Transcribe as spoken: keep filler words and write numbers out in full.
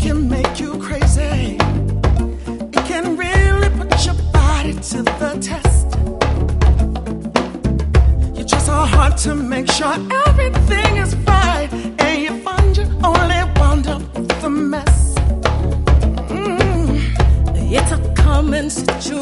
can make you crazy. It can really put your body to the test. You try so hard to make sure everything is right, and you find you only wound up with a mess. Mm. It's a common situation